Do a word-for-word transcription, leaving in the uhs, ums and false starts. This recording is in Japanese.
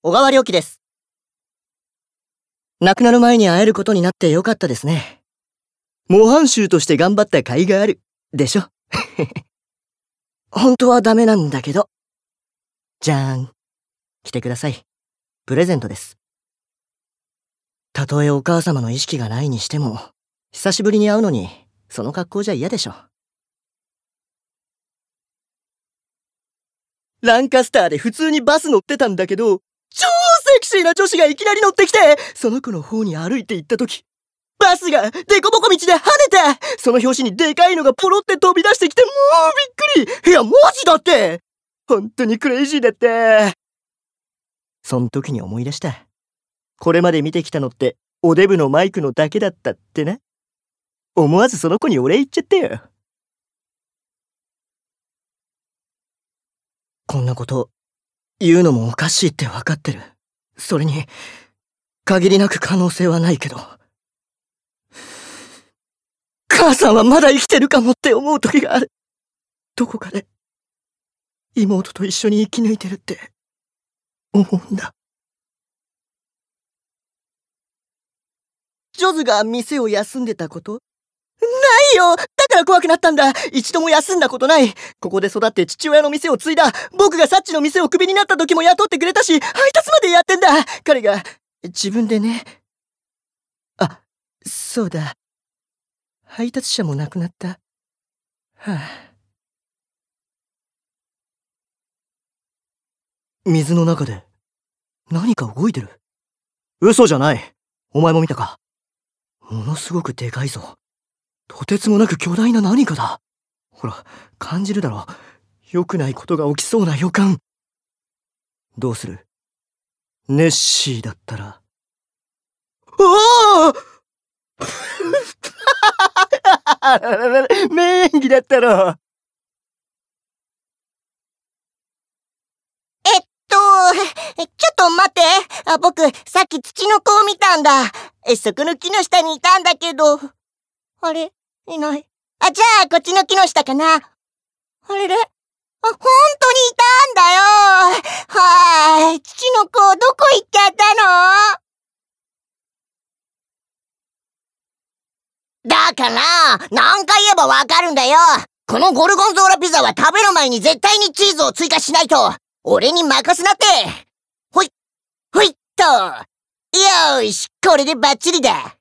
小川良樹です。亡くなる前に会えることになってよかったですね。模範囚として頑張った甲斐がある、でしょ。本当はダメなんだけど。じゃーん。来てください。プレゼントです。たとえお母様の意識がないにしても、久しぶりに会うのに、その格好じゃ嫌でしょ。ランカスターで普通にバス乗ってたんだけど、超セクシーな女子がいきなり乗ってきて、その子の方に歩いて行った時、バスがデコボコ道で跳ねた。その拍子にでかいのがポロって飛び出してきて、もうびっくり。いやマジだって。本当にクレイジーだって。そん時に思い出した。これまで見てきたのっておデブのマイクのだけだったってな。思わずその子にお礼言っちゃったよ。こんなこと言うのもおかしいって分かってる。それに限りなく可能性はないけど、母さんはまだ生きてるかもって思う時がある。どこかで妹と一緒に生き抜いてるって思うんだ。ジョズが店を休んでたこと？ないよ。だから怖くなったんだ。一度も休んだことない。ここで育って父親の店を継いだ。僕がサッチの店をクビになった時も雇ってくれたし、配達までやってんだ。彼が自分でね。あ、そうだ。配達者も亡くなった。はあ。水の中で何か動いてる。嘘じゃない。お前も見たか。ものすごくでかいぞ。とてつもなく巨大な何かだ。ほら、感じるだろ。良くないことが起きそうな予感。どうする？ネッシーだったら。おお名演技だったろ。 えっと、ちょっと待って。あ、僕、さっき土の子を見たんだ。え、そこの木の下にいたんだけど。あれ？いない。あ、じゃあ、こっちの木の下かな。あれれ？あ、ほんとにいたんだよ。はーい。土の子、どこ行っちゃったの？だから、何回言えばわかるんだよ。このゴルゴンゾーラピザは食べる前に絶対にチーズを追加しないと。俺に任せなって。ほい、ほいっと。よーし、これでバッチリだ。